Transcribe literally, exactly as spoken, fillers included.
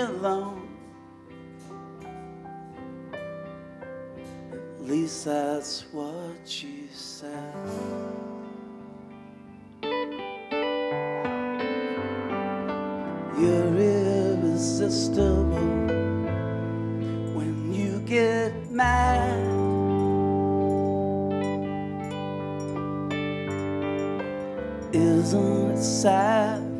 alone. At least that's what she said. You're irresistible when you get mad. Isn't it sad?